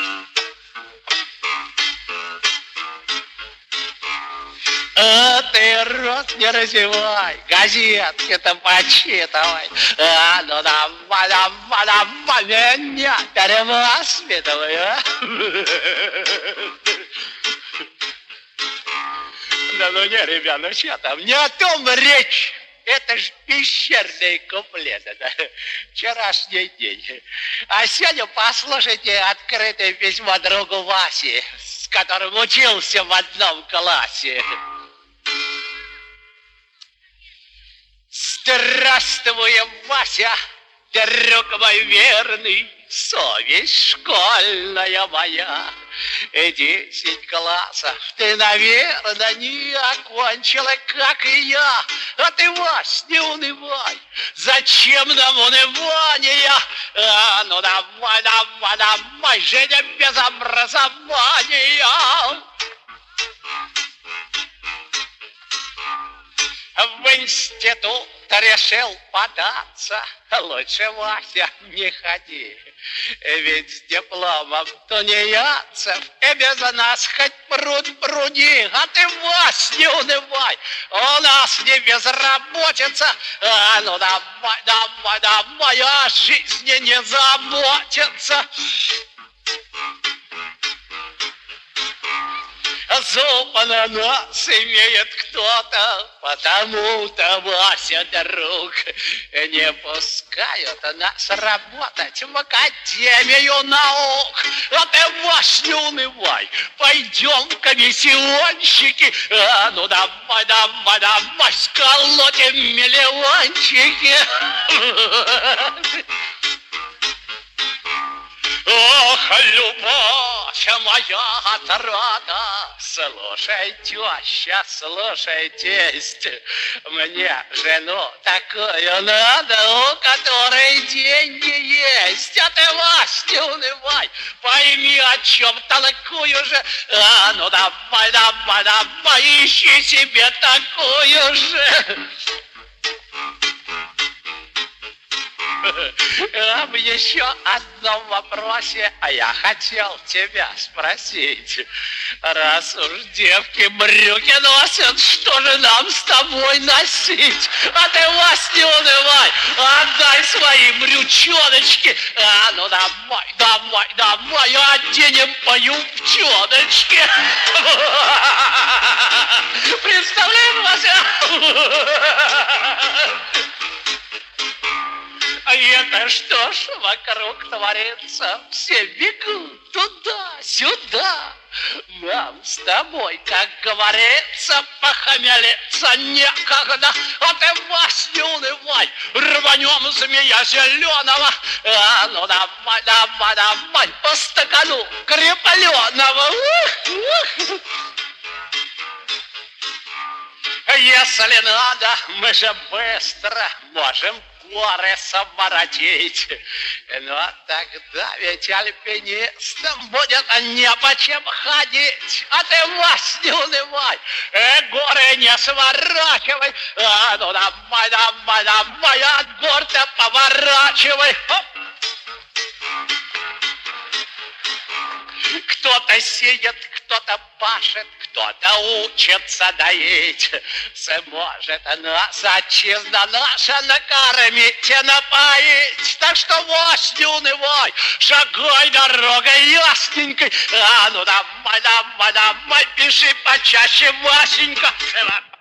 Ты рот не разевай, газетки-то почитывай. Ну давай, давай, давай, меня перевоспитывай, а? Да ну не, ребят, ну что там, не о том речь. Это ж пещерные куплеты, да? Вчерашний день. А сегодня послушайте открытое письмо другу Васе, с которым учился в одном классе. Здравствуй, Вася, друг мой верный, совесть школьная моя. 10 классов ты, наверное, не окончила, как и я. А ты, Вась, не унывай, зачем нам унывание? Ну давай, давай, давай, Женя, без образования. В институт решил податься, лучше, Вася, не ходи. Ведь с дипломом тунеядцев и без нас хоть пруд пруди. А ты, Вась, не унывай, у нас не безработица. Ну давай, давай, давай, о жизни не заботиться. Зуб на нас имеет кто-то, потому-то, Вася, друг, не пускают нас работать в Академию наук. А ты, Вась, не унывай, пойдем, комиссионщики. Ну давай, давай, давай, сколотим миллиончики. Ох, любовь моя отрада, слушай, теща, слушай, тесть, мне жену такую надо, у которой деньги есть. А ты, Вась, не унывай, пойми, о чем толкую же. Ну давай, давай, давай, ищи себе такую же. Об еще одном вопросе, я хотел тебя спросить. Раз уж девки брюки носят, что же нам с тобой носить? А ты, Вась, не унывай, отдай свои брючоночки. Ну давай, давай, давай, оденем по юбчоночке. Представляешь, Вася? А это что ж вокруг творится? Все бегут туда-сюда. Нам с тобой, как говорится, похмелиться некогда. А ты, Вась, не унывай, рванем змея зеленого. Ну давай, давай, давай, по стакану крепленого. Если надо, мы же быстро можем горы своротить. Но тогда ведь альпинистам будет не по чем ходить. А ты, Вась, не унывай, горы не сворачивай. Ну давай, давай, давай, от гор-то поворачивай. Хоп. Кто-то сидит, кто-то пашет, кто-то учится доить. Сможет нас отчизна наша накормить и напоить. Так что, Вась, не унывай, шагай дорогой ясненькой. Ну давай, давай, давай, пиши почаще, Васенька.